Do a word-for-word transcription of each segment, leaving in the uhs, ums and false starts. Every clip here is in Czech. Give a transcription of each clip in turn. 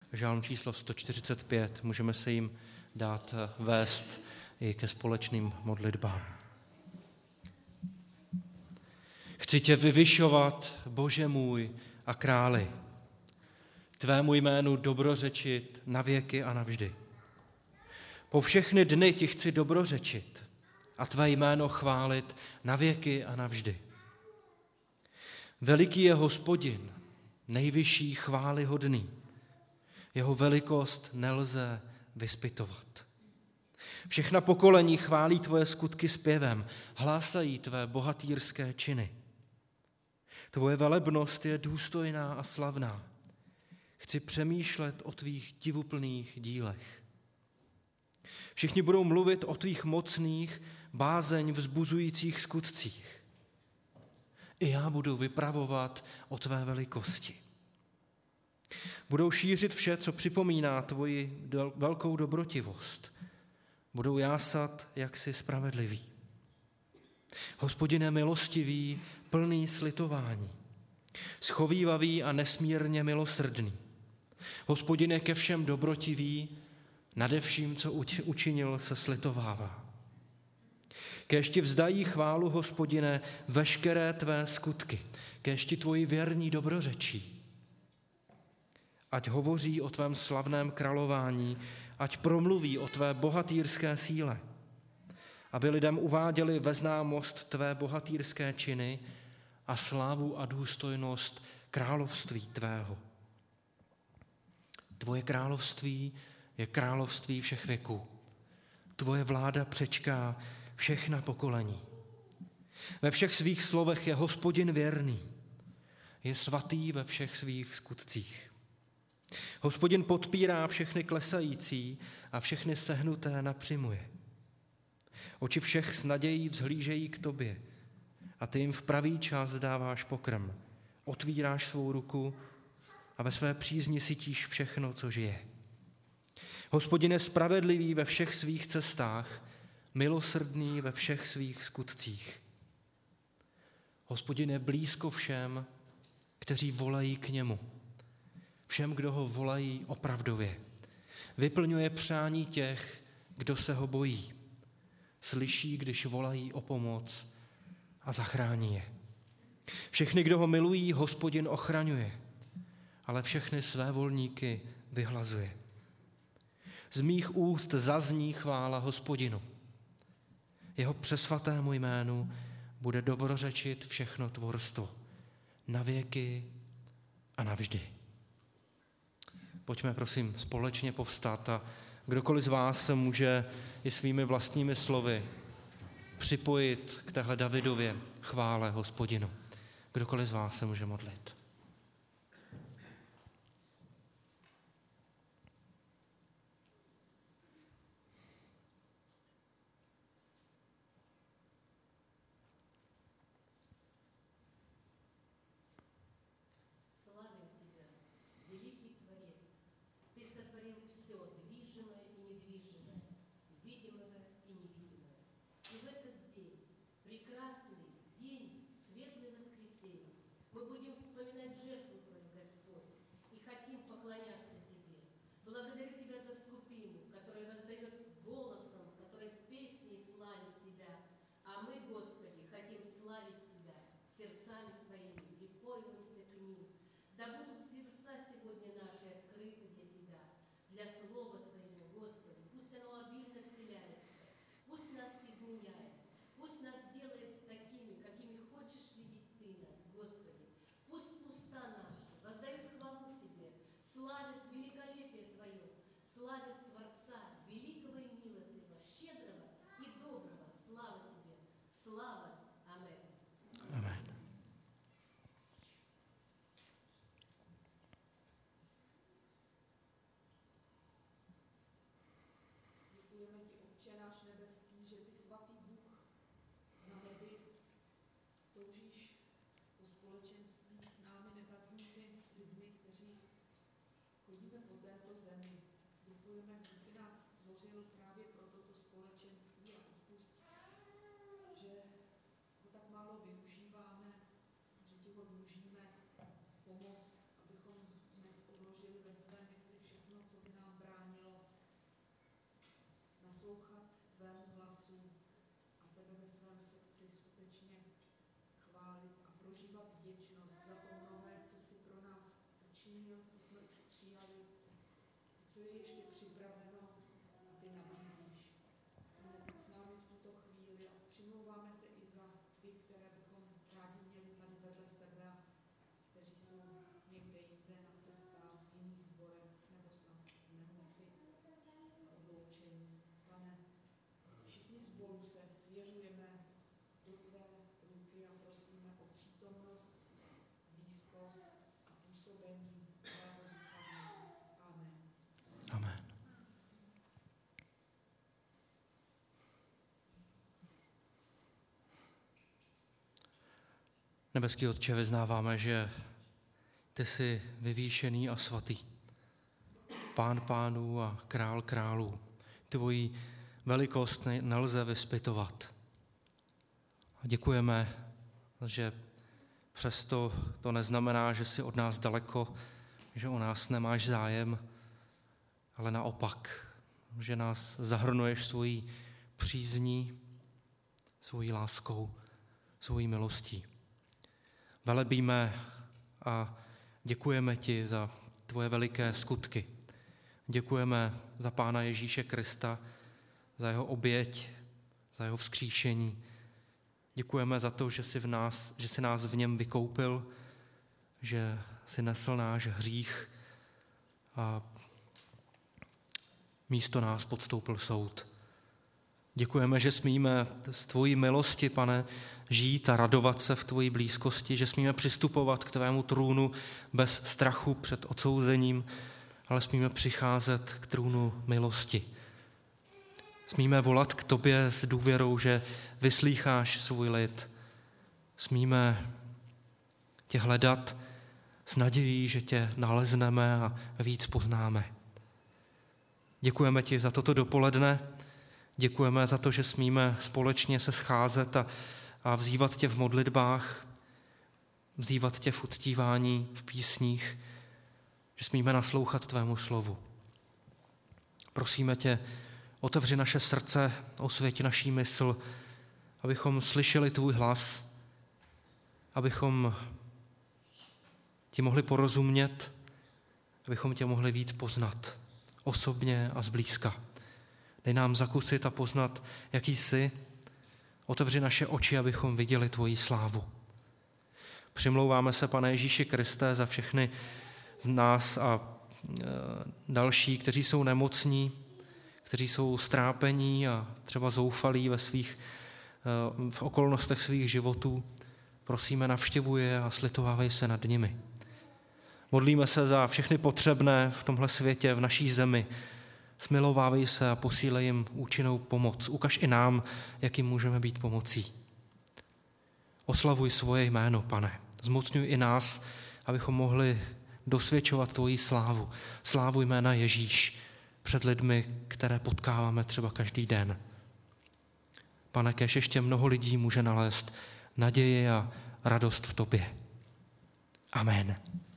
žálm číslo sto čtyřicet pět. Můžeme se jim dát vést i ke společným modlitbám. Chci tě vyvyšovat, Bože můj a králi, tvému jménu dobrořečit na věky a navždy. Po všechny dny ti chci dobrořečit a tvé jméno chválit na věky a navždy. Veliký je Hospodin, nejvyšší chvályhodný. Jeho velikost nelze vyzpytovat. Všechna pokolení chválí tvoje skutky zpěvem, hlásají tvé bohatýrské činy. Tvoje velebnost je důstojná a slavná. Chci přemýšlet o tvých divuplných dílech. Všichni budou mluvit o tvých mocných, bázeň vzbuzujících skutcích. I já budu vypravovat o tvé velikosti. Budou šířit vše, co připomíná tvoji velkou dobrotivost. Budou jásat, jak jsi spravedlivý. Hospodine milostivý, plný slitování, schovívavý a nesmírně milosrdný. Hospodine ke všem dobrotivý, nade vším, co učinil, se slitovává. Kéž ti vzdají chválu, Hospodine, veškeré tvé skutky, kéž ti tvoji věrní dobrořečí. Ať hovoří o tvém slavném králování, ať promluví o tvé bohatýrské síle, aby lidem uváděli ve známost tvé bohatýrské činy a slávu a důstojnost království tvého. Tvoje království je království všech věků. Tvoje vláda přečká všechna pokolení. Ve všech svých slovech je Hospodin věrný. Je svatý ve všech svých skutcích. Hospodin podpírá všechny klesající a všechny sehnuté napřimuje. Oči všech s nadějí vzhlížejí k tobě a ty jim v pravý čas dáváš pokrm. Otvíráš svou ruku a ve své přízni sytíš všechno, co žije. Hospodin je spravedlivý ve všech svých cestách, milosrdný ve všech svých skutcích. Hospodin je blízko všem, kteří volají k němu. Všem, kdo ho volají opravdově. Vyplňuje přání těch, kdo se ho bojí. Slyší, když volají o pomoc a zachrání je. Všechny, kdo ho milují, Hospodin ochraňuje, ale všechny své volníky vyhlazuje. Z mých úst zazní chvála Hospodinu. Jeho přesvatému jménu bude dobrořečit všechno tvorstvo na věky a navždy. Pojďme prosím společně povstat a kdokoliv z vás se může i svými vlastními slovy připojit k téhle Davidově chvále Hospodinu. Kdokoliv z vás se může modlit. Pomoc, abychom nezohrožili ve své mysli všechno prožívat vděčnost za to mnohé, co jsi pro nás učinil, co jsme už přijali, co je ještě připraveno a ty nabízíš. Pane, buď s námi v tuto chvíli a přimlouváme se i za ty, které bychom rádi měli tady vedle sebe, kteří jsou někde jinde na cestách, v jiných sborech nebo snad v nemoci a odloučení. Pane, všichni spolu se svěřujeme do tvé ruky a prosíme o přítomnost, blízkost a působení tvého ducha v nás. Amen. Amen. Nebeský Otče, vyznáváme, že ty jsi vyvýšený a svatý, Pán pánů a král králů. Tvoji velikost nelze vyzpytovat. A děkujeme, že přesto to neznamená, že jsi od nás daleko, že o nás nemáš zájem, ale naopak, že nás zahrnuješ svojí přízní, svojí láskou, svojí milostí. Velebíme a děkujeme ti za tvoje veliké skutky. Děkujeme za Pána Ježíše Krista, za jeho oběť, za jeho vzkříšení. Děkujeme za to, že jsi, v nás, že jsi nás v něm vykoupil, že jsi nesl náš hřích a místo nás podstoupil soud. Děkujeme, že smíme z tvojí milosti, Pane, žít a radovat se v tvojí blízkosti, že smíme přistupovat k tvému trůnu bez strachu před odsouzením, ale smíme přicházet k trůnu milosti. Smíme volat k tobě s důvěrou, že vyslýcháš svůj lid. Smíme tě hledat s nadějí, že tě nalezneme a víc poznáme. Děkujeme ti za toto dopoledne, děkujeme za to, že smíme společně se scházet a, a vzývat tě v modlitbách, vzývat tě v uctívání, v písních, že smíme naslouchat tvému slovu. Prosíme tě, otevři naše srdce, osvěť naší mysl, abychom slyšeli tvůj hlas, abychom ti mohli porozumět, abychom tě mohli víc poznat osobně a zblízka. Dej nám zakusit a poznat, jaký jsi. Otevři naše oči, abychom viděli tvoji slávu. Přimlouváme se, Pane Ježíši Kriste, za všechny z nás a další, kteří jsou nemocní, kteří jsou strápení a třeba zoufalí ve svých, v okolnostech svých životů. Prosíme, navštěvuj je a slitovávej se nad nimi. Modlíme se za všechny potřebné v tomhle světě, v naší zemi. Smilovávej se a posílej jim účinnou pomoc. Ukaž i nám, jak jim můžeme být pomocí. Oslavuj svoje jméno, Pane. Zmocňuj i nás, abychom mohli dosvědčovat tvoji slávu. Slávu jména Ježíš před lidmi, které potkáváme třeba každý den. Pane, kéž ještě mnoho lidí může nalézt naději a radost v tobě. Amen.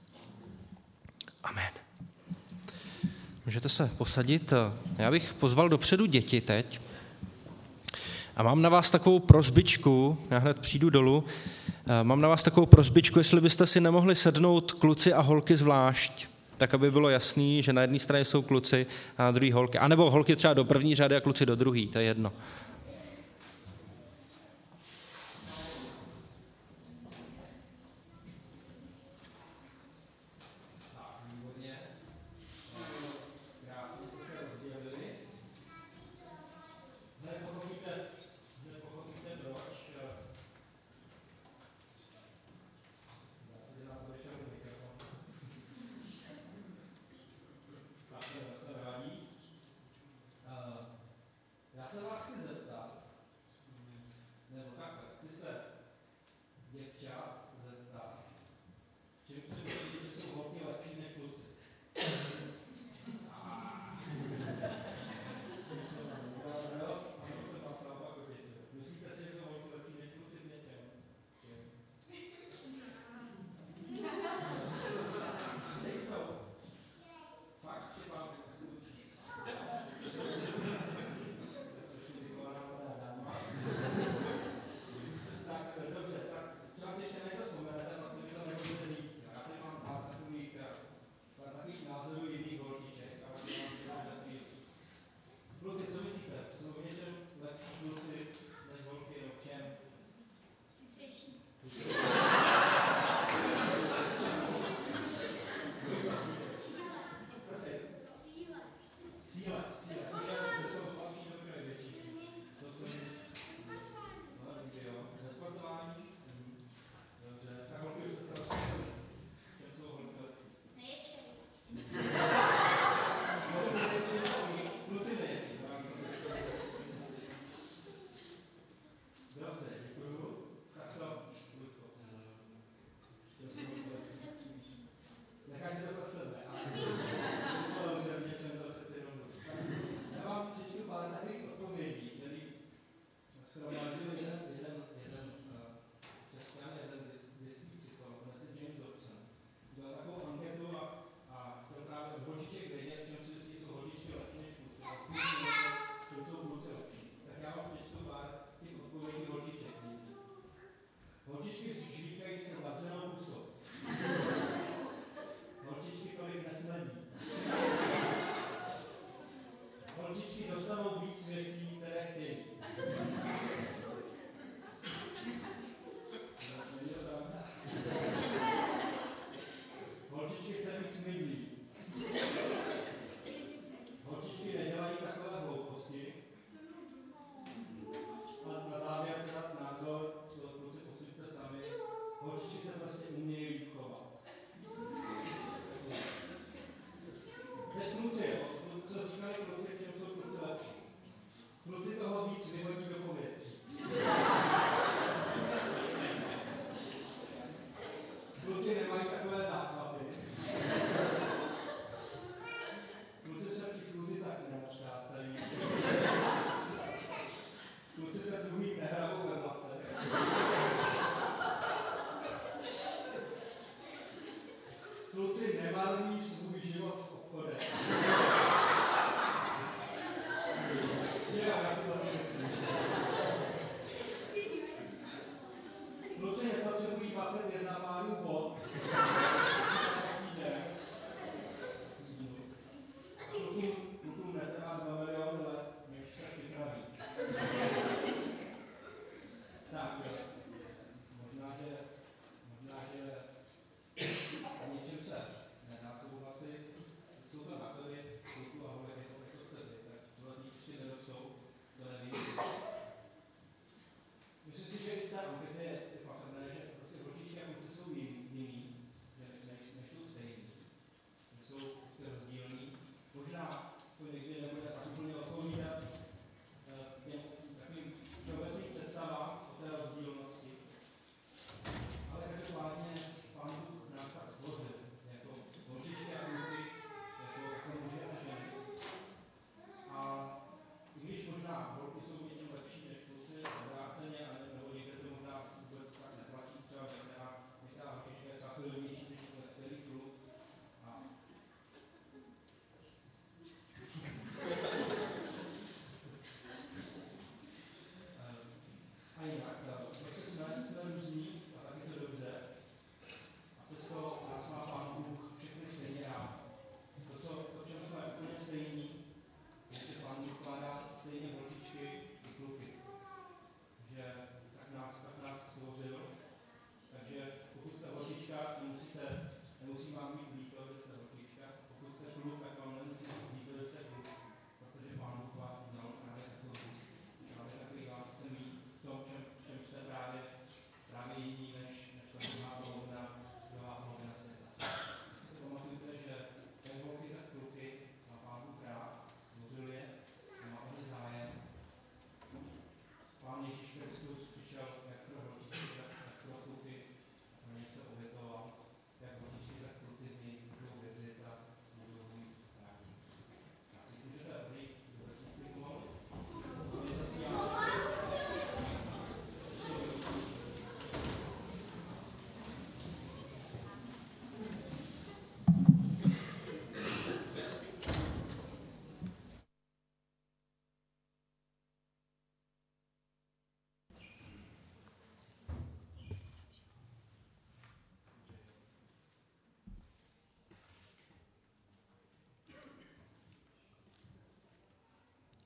Amen. Můžete se posadit. Já bych pozval dopředu děti teď. A mám na vás takovou prosbičku, já hned přijdu dolů, mám na vás takovou prosbičku, jestli byste si nemohli sednout kluci a holky zvlášť, tak aby bylo jasný, že na jedné straně jsou kluci a na druhé holky. A nebo holky třeba do první řady a kluci do druhé, to je jedno. Já se vás chci zeptat,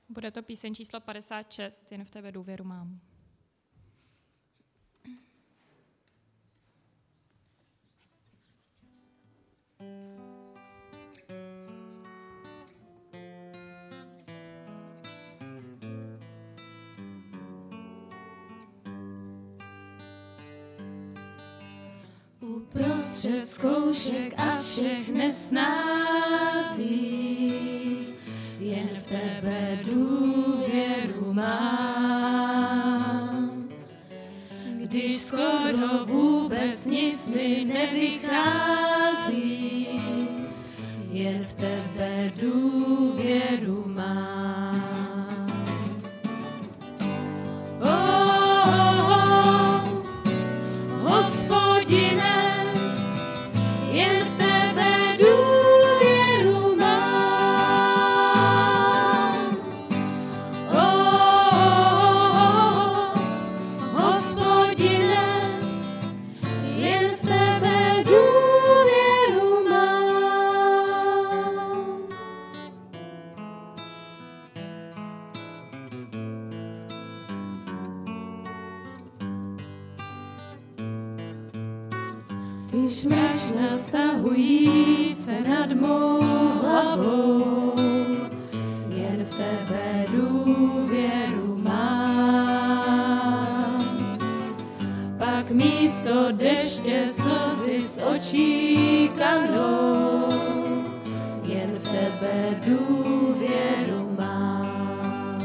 Bude to píseň číslo padesát šest, Jen v tebe důvěru mám. Uprostřed zkoušek a všech nesnází, jen v tebe důvěru mám. Když skoro vůbec nic mi nevychází, jen v tebe důvěru mám. Oh, oh, oh, Hospodine, jen v tebe důvěru mám. Oh, oh, oh, Hospodine, jen v tebe důvěru mám. Když mračna stahují se nad mou hlavou, jen v tebe důvěru mám. Pak místo deště slzy z očí kanou, jen v tebe důvěru mám.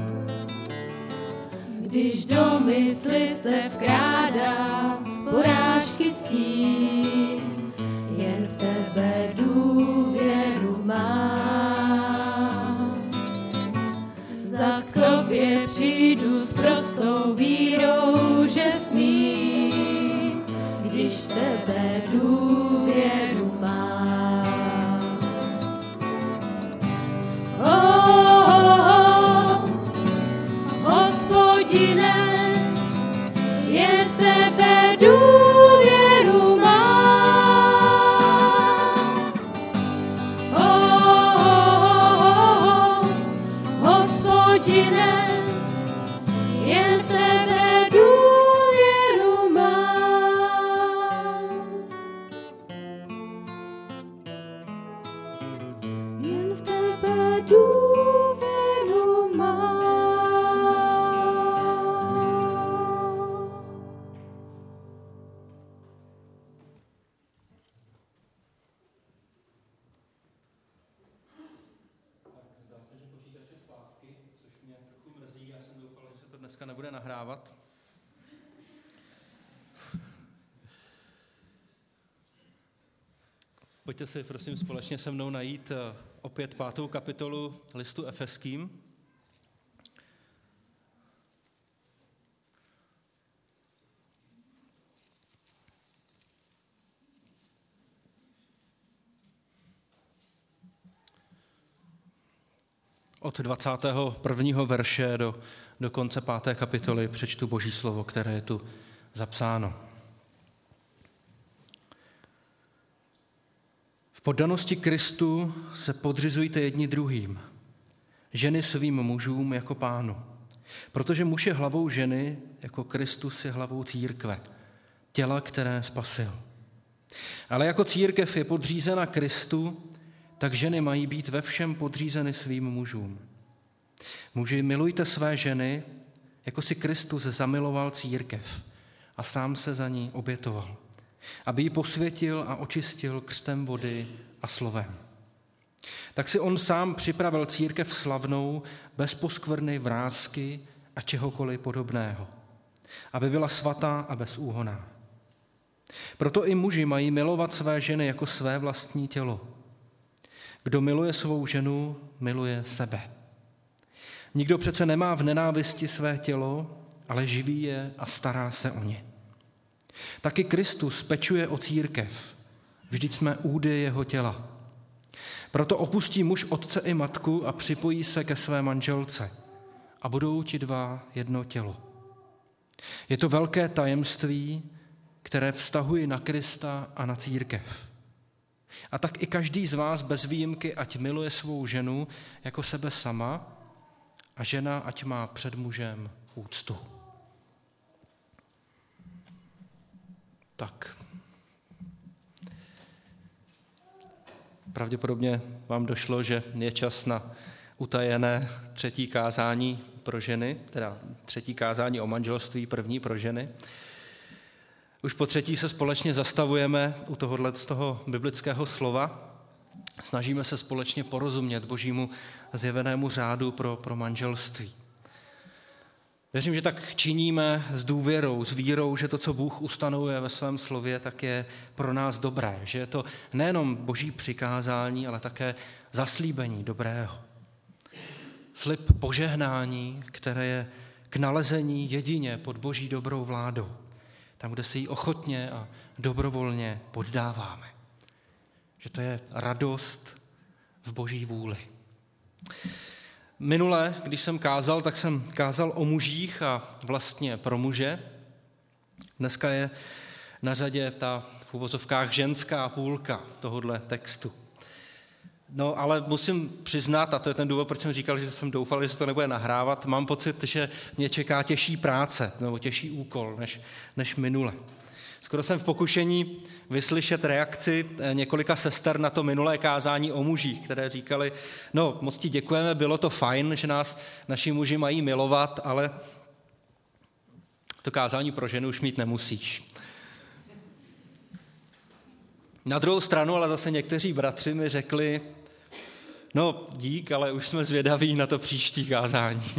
Když do mysli se vkrádá porážky stín, jen v tebe důvěru mám. Zas k tobě přijdu s prostou vírou, že smím, když v tebe důvěru mám. Oh, oh, oh, Hospodine, jen v tebe důvěru mám. Oh, oh, oh, Hospodine, jen v tebe důvěru mám. Jen v tebe důvěru mám. Zdá se, že počítač je zpátky, což mě trochu mrzí. Já jsem doufal, že se to dneska nebude nahrávat. Pojďte si prosím společně se mnou najít opět pátou kapitolu listu Efeským. Od dvacátého prvního verše do, do konce páté kapitoly přečtu Boží slovo, které je tu zapsáno. V poddanosti Kristu se podřizujte jedni druhým, ženy svým mužům jako Pánu, protože muž je hlavou ženy, jako Kristus je hlavou církve, těla, které spasil. Ale jako církev je podřízena Kristu, tak ženy mají být ve všem podřízeny svým mužům. Muži, milujte své ženy, jako si Kristus zamiloval církev a sám se za ní obětoval, aby ji posvětil a očistil křtem vody a slovem. Tak si on sám připravil církev slavnou, bez poskvrny, vrásky a čehokoliv podobného, aby byla svatá a bezúhonná. Proto i muži mají milovat své ženy jako své vlastní tělo. Kdo miluje svou ženu, miluje sebe. Nikdo přece nemá v nenávisti své tělo, ale živí je a stará se o ně. Taky Kristus pečuje o církev, vždyť jsme údy jeho těla. Proto opustí muž otce i matku a připojí se ke své manželce a budou ti dva jedno tělo. Je to velké tajemství, které vztahují na Krista a na církev. A tak i každý z vás bez výjimky, ať miluje svou ženu jako sebe sama a žena ať má před mužem úctu. Tak. Pravděpodobně vám došlo, že je čas na utajené třetí kázání pro ženy, teda třetí kázání o manželství, první pro ženy. Už po třetí se společně zastavujeme u tohohle z toho biblického slova. Snažíme se společně porozumět Božímu zjevenému řádu pro, pro manželství. Věřím, že tak činíme s důvěrou, s vírou, že to, co Bůh ustanovuje ve svém slově, tak je pro nás dobré. Že je to nejenom Boží přikázání, ale také zaslíbení dobrého. Slib požehnání, které je k nalezení jedině pod Boží dobrou vládou. Tam, kde se jí ochotně a dobrovolně poddáváme. Že to je radost v Boží vůli. Minule, když jsem kázal, tak jsem kázal o mužích a vlastně pro muže. Dneska je na řadě ta v uvozovkách ženská půlka tohohle textu. No, ale musím přiznat, a to je ten důvod, proč jsem říkal, že jsem doufal, že se to nebude nahrávat, mám pocit, že mě čeká těžší práce, nebo těžší úkol, než, než minule. Skoro jsem v pokušení vyslyšet reakci několika sester na to minulé kázání o mužích, které říkali, no moc ti děkujeme, bylo to fajn, že nás naši muži mají milovat, ale to kázání pro ženu už mít nemusíš. Na druhou stranu ale zase někteří bratři mi řekli, no dík, ale už jsme zvědaví na to příští kázání.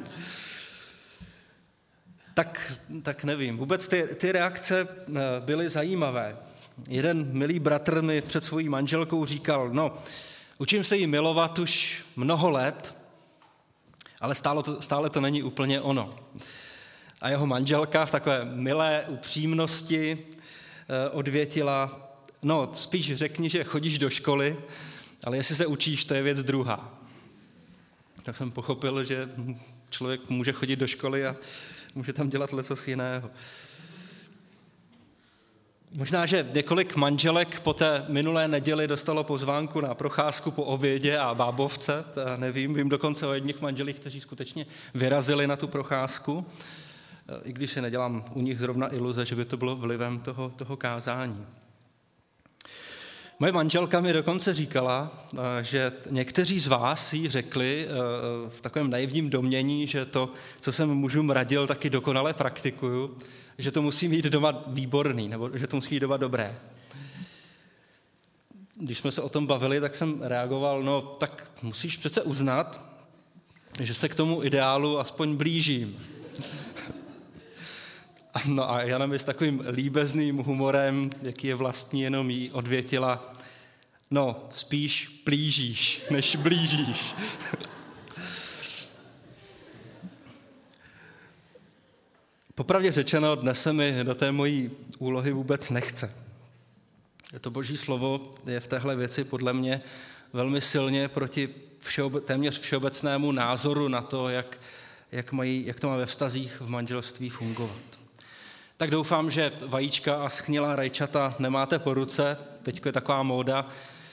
Tak, tak nevím. Vůbec ty, ty reakce byly zajímavé. Jeden milý bratr mi před svojí manželkou říkal, no, učím se jí milovat už mnoho let, ale stále to, stále to není úplně ono. A jeho manželka v takové milé upřímnosti odvětila, no, spíš řekni, že chodíš do školy, ale jestli se učíš, to je věc druhá. Tak jsem pochopil, že člověk může chodit do školy a může tam dělat lecos jiného. Možná, že několik manželek po té minulé neděli dostalo pozvánku na procházku po obědě a bábovce, to nevím, vím dokonce o jedných manželích, kteří skutečně vyrazili na tu procházku, i když si nedělám u nich zrovna iluze, že by to bylo vlivem toho, toho kázání. Moje manželka mi dokonce říkala, že někteří z vás jí řekli v takovém naivním domnění, že to, co jsem mužům radil, taky dokonale praktikuju, že to musí mít doma výborný, nebo že to musí mít doma dobré. Když jsme se o tom bavili, tak jsem reagoval, no tak musíš přece uznat, že se k tomu ideálu aspoň blížím. No a Jana mi s takovým líbezným humorem, jaký je vlastní jenom jí, odvětila, no spíš plížíš, než blížíš. Popravdě řečeno, dnes se mi do té mojí úlohy vůbec nechce. To Boží slovo je v téhle věci podle mě velmi silně proti všeobe, téměř všeobecnému názoru na to, jak, jak, mají, jak to má ve vztazích v manželství fungovat. Tak doufám, že vajíčka a schnilá rajčata nemáte po ruce, teď je taková móda,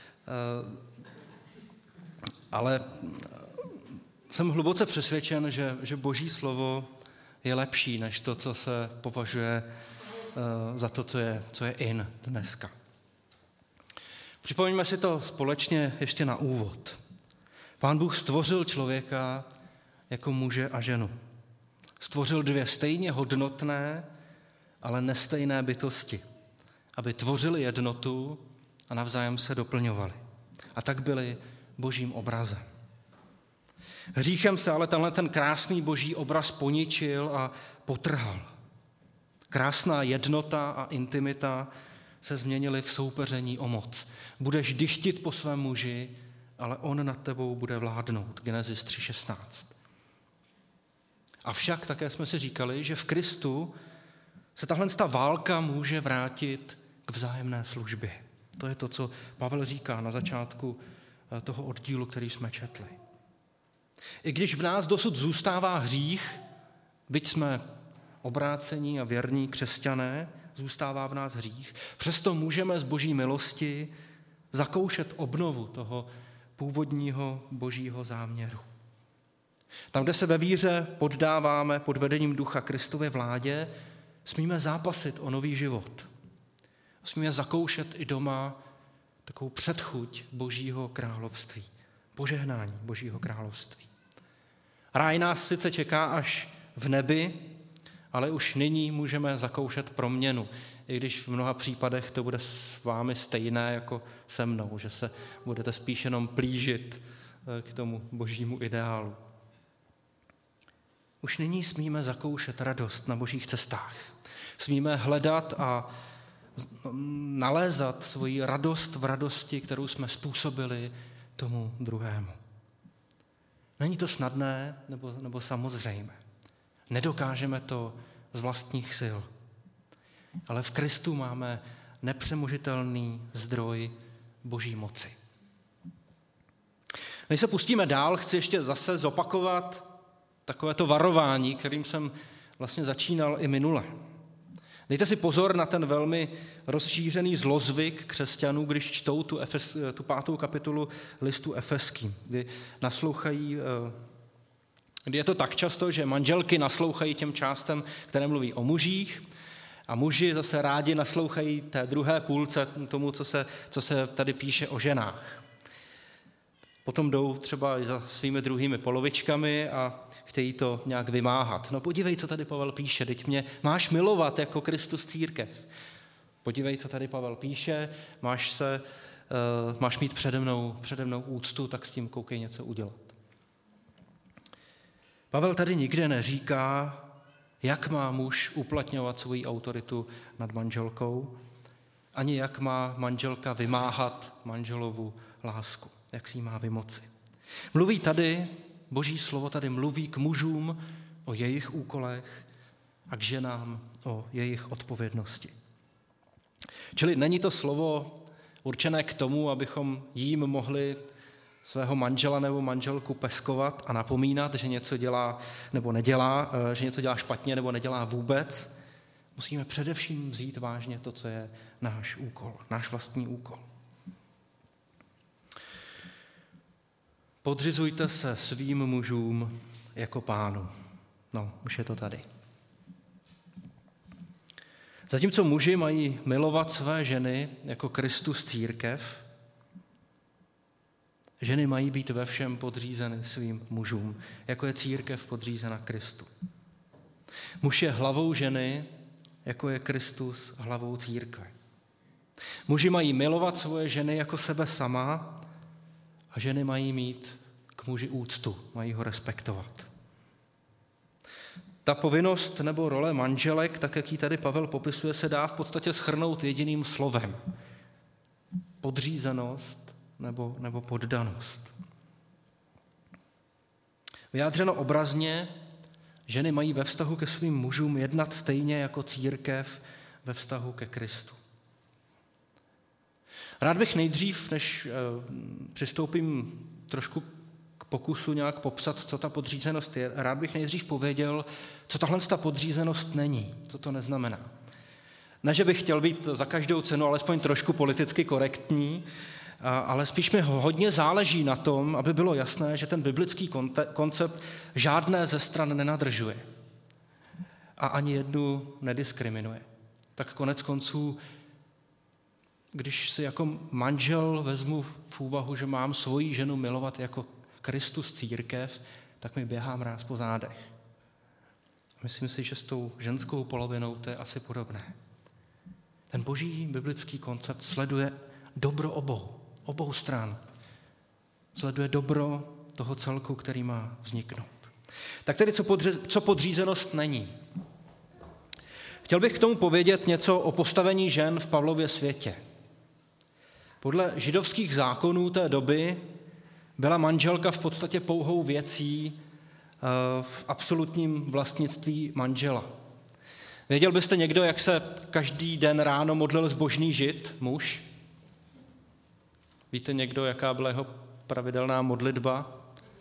ale jsem hluboce přesvědčen, že, že Boží slovo je lepší než to, co se považuje za to, co je, co je in dneska. Připomeňme si to společně ještě na úvod. Pán Bůh stvořil člověka jako muže a ženu. Stvořil dvě stejně hodnotné, ale nestejné bytosti, aby tvořili jednotu a navzájem se doplňovali. A tak byli Božím obrazem. Hříchem se ale tenhle ten krásný Boží obraz poničil a potrhal. Krásná jednota a intimita se změnily v soupeření o moc. Budeš dychtit po svém muži, ale on nad tebou bude vládnout. Genesis tři šestnáct. Avšak také jsme si říkali, že v Kristu se tahle válka může vrátit k vzájemné službě. To je to, co Pavel říká na začátku toho oddílu, který jsme četli. I když v nás dosud zůstává hřích, byť jsme obrácení a věrní křesťané, zůstává v nás hřích, přesto můžeme z Boží milosti zakoušet obnovu toho původního Božího záměru. Tam, kde se ve víře poddáváme pod vedením Ducha Kristově vládě, smíme zápasit o nový život. Smíme zakoušet i doma takovou předchuť Božího království, požehnání Božího království. Ráj nás sice čeká až v nebi, ale už nyní můžeme zakoušet proměnu, i když v mnoha případech to bude s vámi stejné jako se mnou, že se budete spíš jenom plížit k tomu božímu ideálu. Už nyní smíme zakoušet radost na božích cestách. Smíme hledat a nalézat svoji radost v radosti, kterou jsme způsobili tomu druhému. Není to snadné nebo, nebo samozřejmé. Nedokážeme to z vlastních sil. Ale v Kristu máme nepřemožitelný zdroj boží moci. Než se pustíme dál, chci ještě zase zopakovat takovéto varování, kterým jsem vlastně začínal i minule. Dejte si pozor na ten velmi rozšířený zlozvyk křesťanů, když čtou tu, Efes, tu pátou kapitolu listu Efeským, kdy naslouchají, kdy je to tak často, že manželky naslouchají těm částem, které mluví o mužích, a muži zase rádi naslouchají té druhé půlce tomu, co se, co se tady píše o ženách. Potom jdou třeba i za svými druhými polovičkami a chtějí to nějak vymáhat. No podívej, co tady Pavel píše, teď mě máš milovat jako Kristus církev. Podívej, co tady Pavel píše, máš, se, uh, máš mít přede mnou, přede mnou úctu, tak s tím koukej něco udělat. Pavel tady nikde neříká, jak má muž uplatňovat svoji autoritu nad manželkou, ani jak má manželka vymáhat manželovu lásku, jak si ji má vymoci. Mluví tady, Boží slovo tady mluví k mužům o jejich úkolech a k ženám o jejich odpovědnosti. Čili není to slovo určené k tomu, abychom jím mohli svého manžela nebo manželku peskovat a napomínat, že něco dělá nebo nedělá, že něco dělá špatně nebo nedělá vůbec. Musíme především vzít vážně to, co je náš úkol, náš vlastní úkol. Podřizujte se svým mužům jako Pánu. No, už je to tady. Zatímco muži mají milovat své ženy jako Kristus církev, ženy mají být ve všem podřízeny svým mužům, jako je církev podřízena Kristu. Muž je hlavou ženy, jako je Kristus hlavou církve. Muži mají milovat svoje ženy jako sebe sama a ženy mají mít k muži úctu, mají ho respektovat. Ta povinnost nebo role manželek, tak jak ji tady Pavel popisuje, se dá v podstatě shrnout jediným slovem. Podřízenost nebo, nebo poddanost. Vyjádřeno obrazně, ženy mají ve vztahu ke svým mužům jednat stejně jako církev ve vztahu ke Kristu. Rád bych nejdřív, než přistoupím trošku k pokusu nějak popsat, co ta podřízenost je, rád bych nejdřív pověděl, co tahle ta podřízenost není, co to neznamená. Ne, že bych chtěl být za každou cenu alespoň trošku politicky korektní, ale spíš mi hodně záleží na tom, aby bylo jasné, že ten biblický koncept žádné ze stran nenadržuje a ani jednu nediskriminuje. Tak konec konců, když si jako manžel vezmu v úvahu, že mám svoji ženu milovat jako Kristus církev, tak mi běhá mráz po zádech. Myslím si, že s tou ženskou polovinou to je asi podobné. Ten boží biblický koncept sleduje dobro obou, obou stran. Sleduje dobro toho celku, který má vzniknout. Tak tedy, co, podře- co podřízenost není? Chtěl bych k tomu povědět něco o postavení žen v Pavlově světě. Podle židovských zákonů té doby byla manželka v podstatě pouhou věcí v absolutním vlastnictví manžela. Věděl byste někdo, jak se každý den ráno modlil zbožný žid, muž? Víte někdo, jaká byla jeho pravidelná modlitba?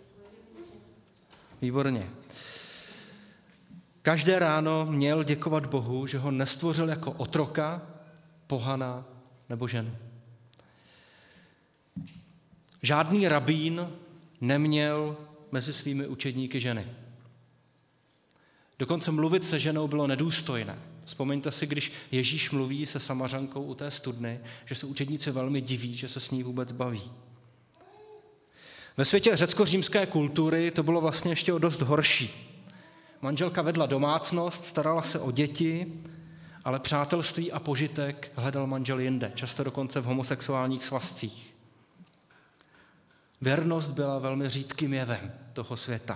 Výborně. Každé ráno měl děkovat Bohu, že ho nestvořil jako otroka, pohana nebo ženu. Žádný rabín neměl mezi svými učedníky ženy. Dokonce mluvit se ženou bylo nedůstojné. Vzpomeňte si, když Ježíš mluví se Samařankou u té studny, že se učedníci velmi diví, že se s ní vůbec baví. Ve světě řecko-římské kultury to bylo vlastně ještě o dost horší. Manželka vedla domácnost, starala se o děti, ale přátelství a požitek hledal manžel jinde, často dokonce v homosexuálních svazcích. Věrnost byla velmi řídkým jevem toho světa.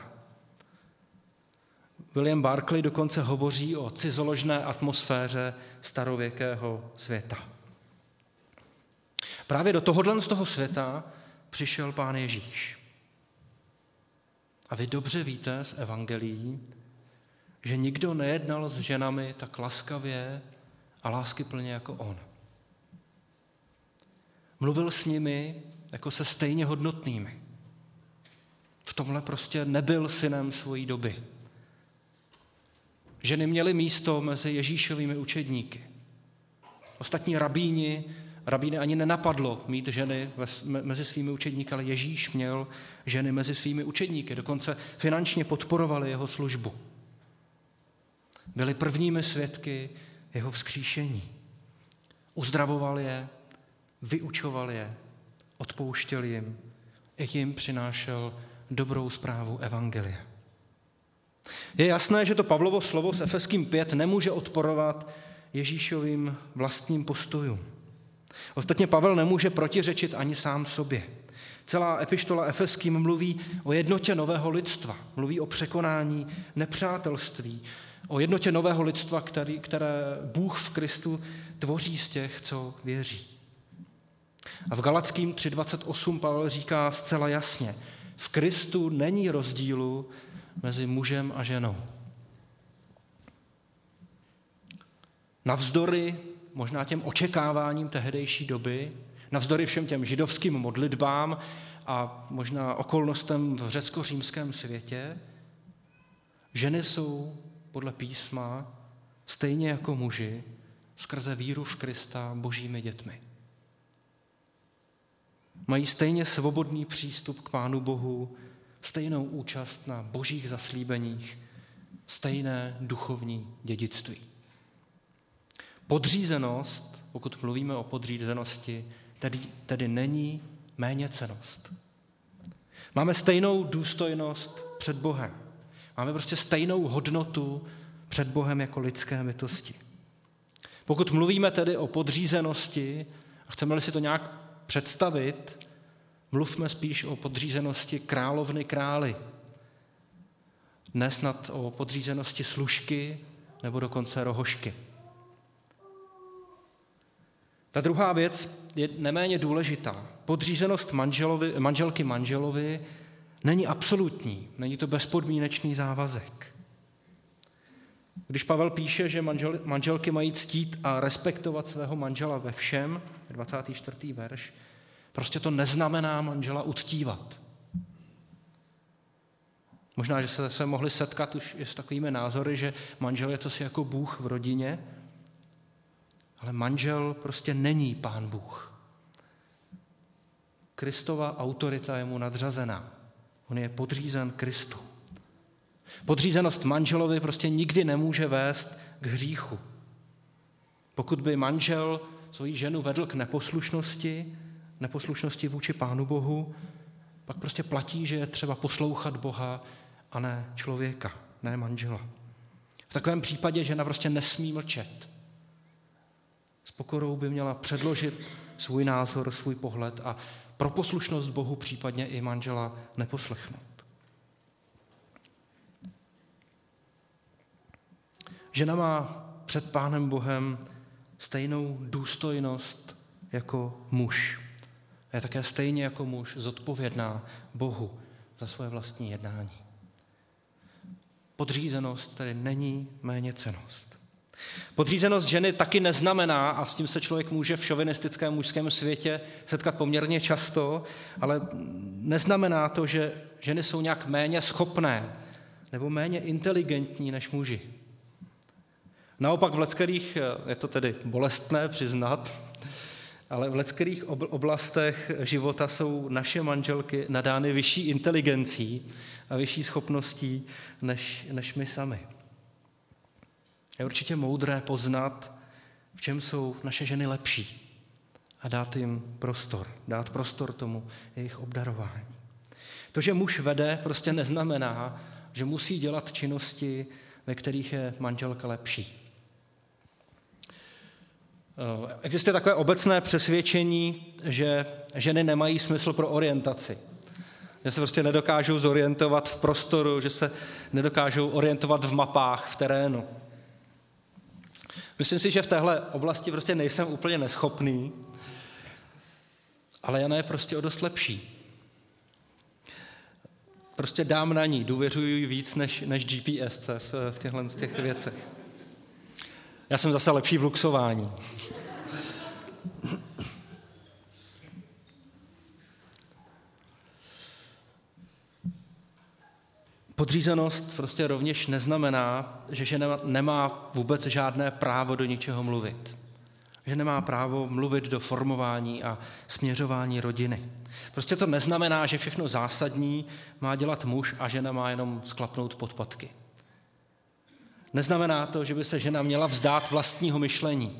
William Barclay dokonce hovoří o cizoložné atmosféře starověkého světa. Právě do tohohle z toho světa přišel Pán Ježíš. A vy dobře víte z evangelií, že nikdo nejednal s ženami tak laskavě a láskyplně jako on. Mluvil s nimi jako se stejně hodnotnými. V tomhle prostě nebyl synem svojí doby. Ženy měly místo mezi Ježíšovými učedníky. Ostatní rabíni, rabíny ani nenapadlo mít ženy mezi svými učedníky, ale Ježíš měl ženy mezi svými učedníky. Dokonce finančně podporovali jeho službu. Byli prvními svědky jeho vzkříšení. Uzdravoval je, vyučoval je, odpouštěl jim, i jim přinášel dobrou zprávu evangelia. Je jasné, že to Pavlovo slovo z Efeským pět nemůže odporovat Ježíšovým vlastním postojům. Ostatně Pavel nemůže protiřečit ani sám sobě. Celá epištola Efeským mluví o jednotě nového lidstva, mluví o překonání nepřátelství, o jednotě nového lidstva, který, které Bůh v Kristu tvoří z těch, co věří. A v Galackým tři dvacet osm Pavel říká zcela jasně, v Kristu není rozdílu mezi mužem a ženou. Navzdory možná těm očekáváním tehdejší doby, navzdory všem těm židovským modlitbám a možná okolnostem v řecko-římském světě, ženy jsou podle písma stejně jako muži skrze víru v Krista božími dětmi. Mají stejně svobodný přístup k Pánu Bohu, stejnou účast na božích zaslíbeních, stejné duchovní dědictví. Podřízenost, pokud mluvíme o podřízenosti, tedy, tedy není méněcennost. Máme stejnou důstojnost před Bohem. Máme prostě stejnou hodnotu před Bohem jako lidské bytosti. Pokud mluvíme tedy o podřízenosti a chceme-li si to nějak představit, mluvme spíš o podřízenosti královny králi. Ne snad o podřízenosti služky nebo dokonce rohošky. Ta druhá věc je neméně důležitá. Podřízenost manželovi, manželky manželovi není absolutní, není to bezpodmínečný závazek. Když Pavel píše, že manžel, manželky mají ctít a respektovat svého manžela ve všem, dvacátý čtvrtý verš, prostě to neznamená manžela uctívat. Možná, že se, se mohli setkat už s takovými názory, že manžel je cosi jako Bůh v rodině, ale manžel prostě není Pán Bůh. Kristova autorita je mu nadřazená. On je podřízen Kristu. Podřízenost manželovi prostě nikdy nemůže vést k hříchu. Pokud by manžel svoji ženu vedl k neposlušnosti, neposlušnosti vůči Pánu Bohu, pak prostě platí, že je třeba poslouchat Boha a ne člověka, ne manžela. V takovém případě žena prostě nesmí mlčet. S pokorou by měla předložit svůj názor, svůj pohled a pro poslušnost Bohu případně i manžela neposlechnout. Žena má před Pánem Bohem stejnou důstojnost jako muž. Je také stejně jako muž zodpovědná Bohu za svoje vlastní jednání. Podřízenost tedy není méněcennost. Podřízenost ženy taky neznamená, a s tím se člověk může v šovinistickém mužském světě setkat poměrně často, ale neznamená to, že ženy jsou nějak méně schopné nebo méně inteligentní než muži. Naopak v leckterých, je to tedy bolestné přiznat, ale v leckterých oblastech života jsou naše manželky nadány vyšší inteligencí a vyšší schopností než, než my sami. Je určitě moudré poznat, v čem jsou naše ženy lepší a dát jim prostor, dát prostor tomu jejich obdarování. To, že muž vede, prostě neznamená, že musí dělat činnosti, ve kterých je manželka lepší. Existuje takové obecné přesvědčení, že ženy nemají smysl pro orientaci. Že se prostě nedokážou zorientovat v prostoru, že se nedokážou orientovat v mapách, v terénu. Myslím si, že v téhle oblasti prostě nejsem úplně neschopný, ale Jana je prostě o dost lepší. Prostě dám na ní, důvěřuji víc než, než G P S C v, v těchto z těch věcech. Já jsem zase lepší v luxování. Podřízenost prostě rovněž neznamená, že žena nemá vůbec žádné právo do ničeho mluvit. Že nemá právo mluvit do formování a směřování rodiny. Prostě to neznamená, že všechno zásadní má dělat muž a žena má jenom sklapnout podpatky. Neznamená to, že by se žena měla vzdát vlastního myšlení.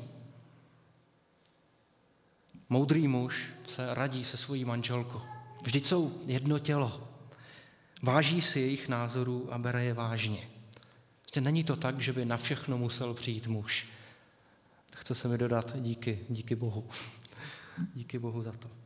Moudrý muž se radí se svojí manželkou. Vždyť jsou jedno tělo. Váží si jejich názorů a bere je vážně. Prostě není to tak, že by na všechno musel přijít muž. Chce se mi dodat díky, díky Bohu. Díky Bohu za to.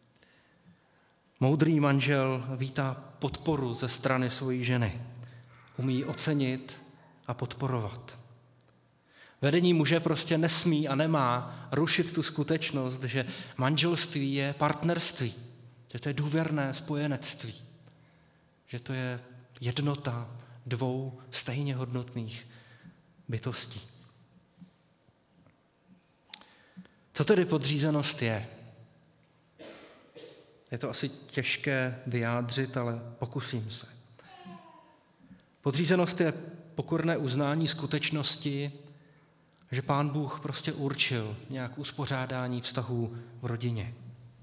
Moudrý manžel vítá podporu ze strany své ženy. Umí ji ocenit a podporovat. Vedení muže prostě nesmí a nemá rušit tu skutečnost, že manželství je partnerství, že to je důvěrné spojenectví, že to je jednota dvou stejně hodnotných bytostí. Co tedy podřízenost je? Je to asi těžké vyjádřit, ale pokusím se. Podřízenost je pokorné uznání skutečnosti, že Pán Bůh prostě určil nějak uspořádání vztahů v rodině.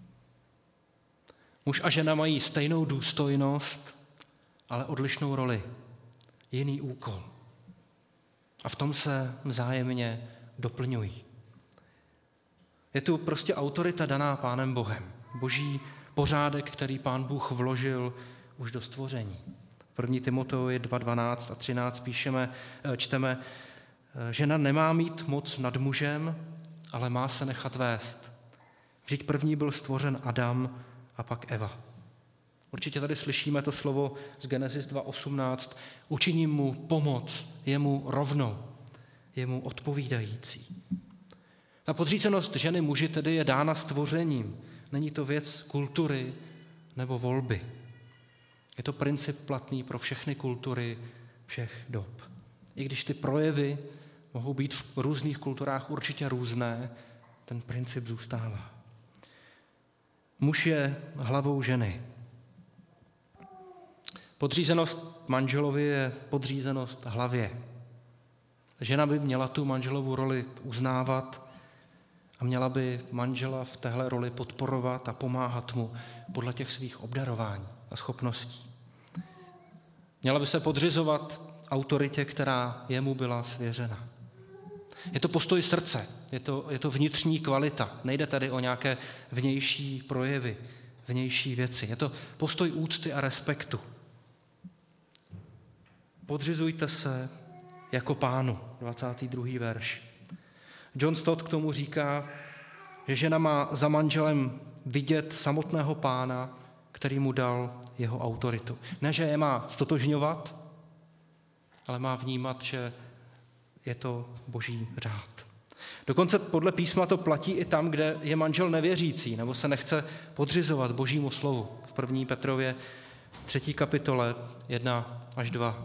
Muž a žena mají stejnou důstojnost, ale odlišnou roli, jiný úkol. A v tom se vzájemně doplňují. Je tu prostě autorita daná Pánem Bohem. Boží pořádek, který Pán Bůh vložil už do stvoření. V první Timoteovi dva dvanáct a třináct píšeme, čteme, žena nemá mít moc nad mužem, ale má se nechat vést. Vždyť první byl stvořen Adam a pak Eva. Určitě tady slyšíme to slovo z Genesis dva osmnáct. Učiním mu pomoc, jemu rovnou, jemu odpovídající. Ta podřízenost ženy muži tedy je dána stvořením. Není to věc kultury nebo volby. Je to princip platný pro všechny kultury všech dob. I když ty projevy mohou být v různých kulturách určitě různé, ten princip zůstává. Muž je hlavou ženy. Podřízenost manželovi je podřízenost hlavě. Žena by měla tu manželovu roli uznávat a měla by manžela v téhle roli podporovat a pomáhat mu podle těch svých obdarování a schopností. Měla by se podřizovat autoritě, která jemu byla svěřena. Je to postoj srdce, je to, je to vnitřní kvalita. Nejde tady o nějaké vnější projevy, vnější věci. Je to postoj úcty a respektu. Podřizujte se jako Pánu, dvacátý druhý verš. John Stott k tomu říká, že žena má za manželem vidět samotného Pána, který mu dal jeho autoritu. Ne, že je má stotožňovat, ale má vnímat, že je to Boží řád. Dokonce podle písma to platí i tam, kde je manžel nevěřící, nebo se nechce podřizovat Božímu slovu. V první Petrově třetí kapitole jedna až dva.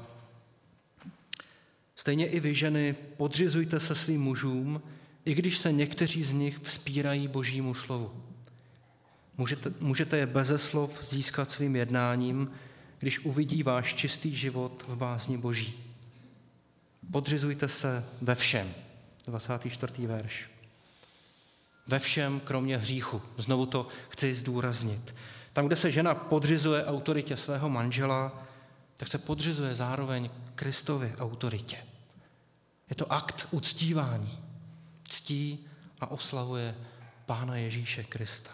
Stejně i vy, ženy, podřizujte se svým mužům, i když se někteří z nich vzpírají Božímu slovu. Můžete, můžete je beze slov získat svým jednáním, když uvidí váš čistý život v bázni Boží. Podřizujte se ve všem. dvacátý čtvrtý verš. Ve všem, kromě hříchu. Znovu to chci zdůraznit. Tam, kde se žena podřizuje autoritě svého manžela, tak se podřizuje zároveň Kristově autoritě. Je to akt uctívání. Ctí a oslavuje Pána Ježíše Krista.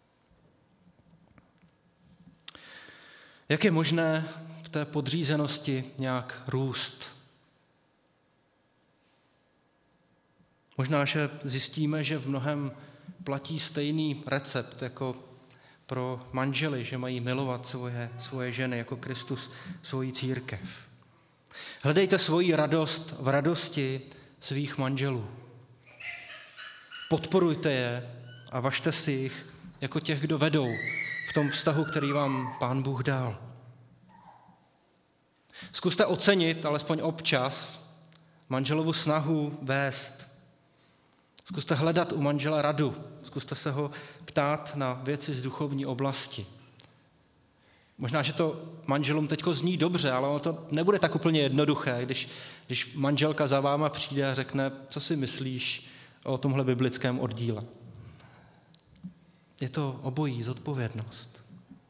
Jak je možné v té podřízenosti nějak růst? Možná, že zjistíme, že v mnohem platí stejný recept jako pro manžely, že mají milovat svoje, svoje ženy jako Kristus svoji církev. Hledejte svoji radost v radosti svých manželů. Podporujte je a važte si jich jako těch, kdo vedou v tom vztahu, který vám Pán Bůh dal. Zkuste ocenit, alespoň občas, manželovu snahu vést. Zkuste hledat u manžela radu. Zkuste se ho ptát na věci z duchovní oblasti. Možná, že to manželům teďko zní dobře, ale ono to nebude tak úplně jednoduché, když, když manželka za váma přijde a řekne, co si myslíš o tomhle biblickém oddíle. Je to obojí zodpovědnost.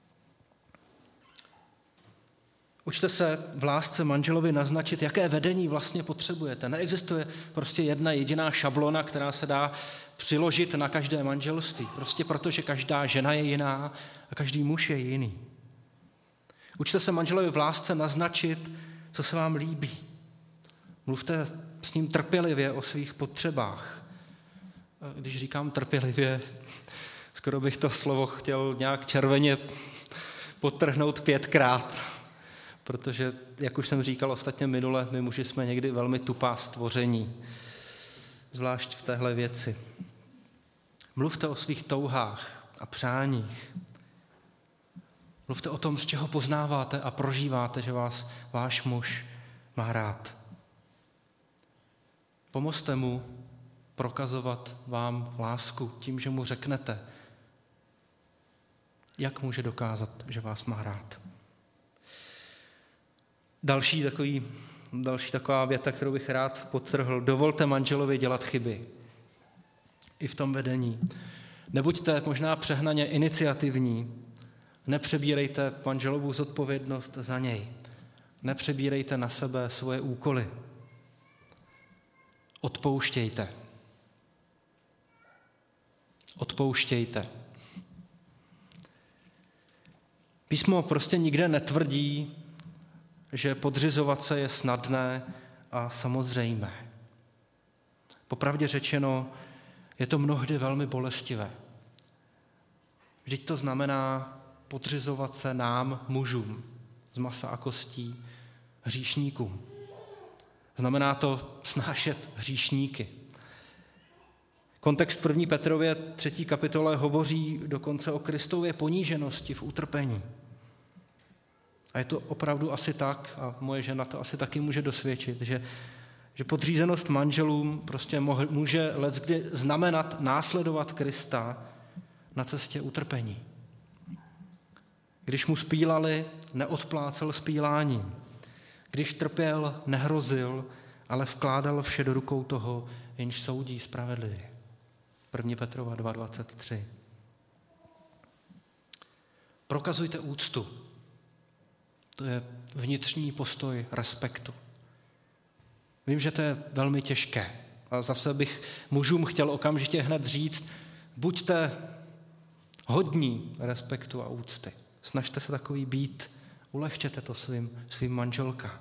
Učte se v lásce manželovi naznačit, jaké vedení vlastně potřebujete. Neexistuje prostě jedna jediná šablona, která se dá přiložit na každé manželství. Prostě protože každá žena je jiná a každý muž je jiný. Učte se manželovi v lásce naznačit, co se vám líbí. Mluvte s ním trpělivě o svých potřebách. Když říkám trpělivě, skoro bych to slovo chtěl nějak červeně podtrhnout pětkrát. Protože, jak už jsem říkal ostatně minule, my muži jsme někdy velmi tupá stvoření, zvlášť v téhle věci. Mluvte o svých touhách a přáních. Mluvte o tom, z čeho poznáváte a prožíváte, že vás váš muž má rád. Pomozte mu prokazovat vám lásku tím, že mu řeknete, jak může dokázat, že vás má rád. Další, takový, další taková věta, kterou bych rád podtrhl. Dovolte manželovi dělat chyby. I v tom vedení. Nebuďte možná přehnaně iniciativní. Nepřebírejte manželovu zodpovědnost za něj. Nepřebírejte na sebe svoje úkoly. Odpouštějte. Odpouštějte. Písmo prostě nikde netvrdí, že podřizovat se je snadné a samozřejmé. Popravdě řečeno, je to mnohdy velmi bolestivé. Vždyť to znamená podřizovat se nám, mužům, z masa a kostí, hříšníkům. Znamená to snášet hříšníky. Kontext první Petrově třetí kapitole hovoří dokonce o Kristově poníženosti v utrpení. A je to opravdu asi tak, a moje žena to asi taky může dosvědčit, že, že podřízenost manželům prostě moh, může leckdy znamenat následovat Krista na cestě utrpení. Když mu spílali, neodplácel spíláním. Když trpěl, nehrozil, ale vkládal vše do rukou toho, jenž soudí spravedlivě. první Petrova dva dvacet tři. Prokazujte úctu. To je vnitřní postoj respektu. Vím, že to je velmi těžké. A zase bych mužům chtěl okamžitě hned říct, buďte hodní respektu a úcty. Snažte se takový být, ulehčete to svým, svým manželkám.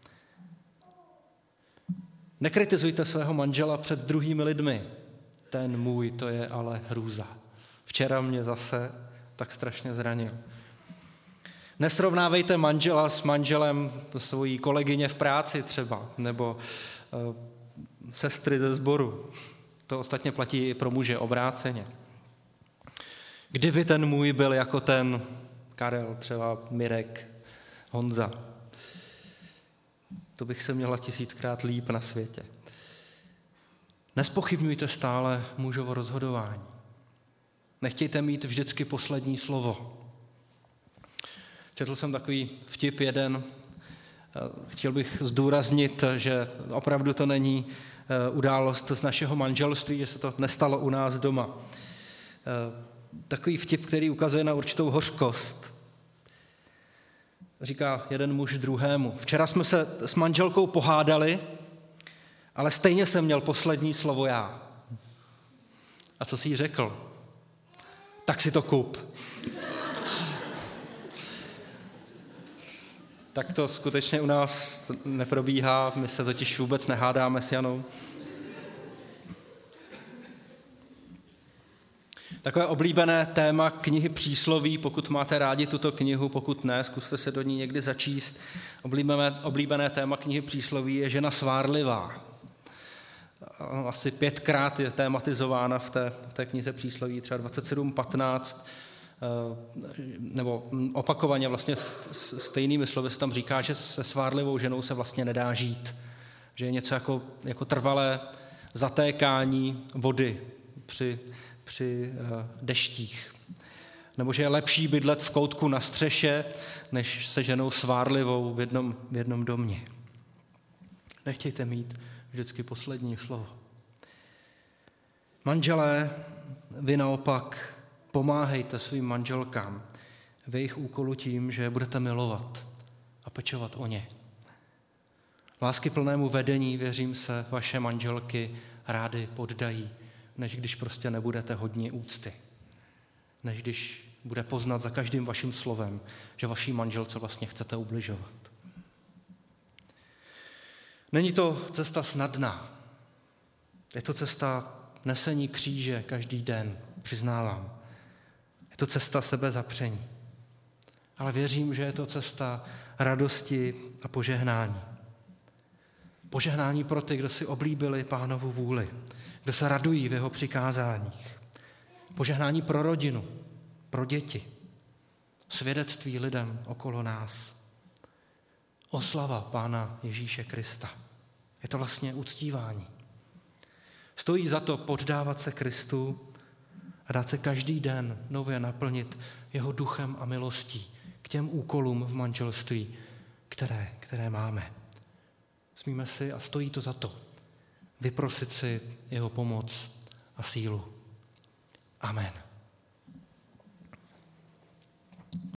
Nekritizujte svého manžela před druhými lidmi. Ten můj, to je ale hrůza. Včera mě zase tak strašně zranil. Nesrovnávejte manžela s manželem svojí kolegyně v práci třeba, nebo uh, sestry ze sboru. To ostatně platí i pro muže obráceně. Kdyby ten můj byl jako ten Karel, třeba Mirek, Honza, to bych se měla tisíckrát líp na světě. Nespochybňujte stále mužovo rozhodování. Nechtějte mít vždycky poslední slovo. Četl jsem takový vtip jeden Chtěl bych zdůraznit, že opravdu to není událost z našeho manželství, že se to nestalo u nás doma. Takový vtip, který ukazuje na určitou hořkost. Říká jeden muž druhému: včera jsme se s manželkou pohádali, ale stejně jsem měl poslední slovo já. A co jsi jí řekl? Tak si to kup. Tak to skutečně u nás neprobíhá, my se totiž vůbec nehádáme s Janou. Takové oblíbené téma knihy Přísloví, pokud máte rádi tuto knihu, pokud ne, zkuste se do ní někdy začíst. Oblíbené, oblíbené téma knihy Přísloví je žena svárlivá. Asi pětkrát je tématizována v té, v té knize Přísloví, třeba dvacet sedm patnáct, nebo opakovaně vlastně stejnými slovy se tam říká, že se svárlivou ženou se vlastně nedá žít. Že je něco jako, jako trvalé zatékání vody při, při deštích. Nebo že je lepší bydlet v koutku na střeše, než se ženou svárlivou v jednom, v jednom domě. Nechtějte mít vždycky poslední slovo. Manželé, vy naopak pomáhejte svým manželkám v jejich úkolu tím, že je budete milovat a pečovat o ně. Láskyplnému vedení, věřím se, vaše manželky rády poddají, než když prostě nebudete hodně úcty. Než když bude poznat za každým vaším slovem, že vaší manželce vlastně chcete ubližovat. Není to cesta snadná. Je to cesta nesení kříže každý den, přiznávám. Je to cesta sebezapření. Ale věřím, že je to cesta radosti a požehnání. Požehnání pro ty, kdo si oblíbili Pánovu vůli, kdo se radují v jeho přikázáních. Požehnání pro rodinu, pro děti. Svědectví lidem okolo nás. Oslava Pána Ježíše Krista. Je to vlastně uctívání. Stojí za to poddávat se Kristu a dát se každý den nově naplnit jeho duchem a milostí k těm úkolům v manželství, které, které máme. Smíme si a stojí to za to vyprosit si jeho pomoc a sílu. Amen.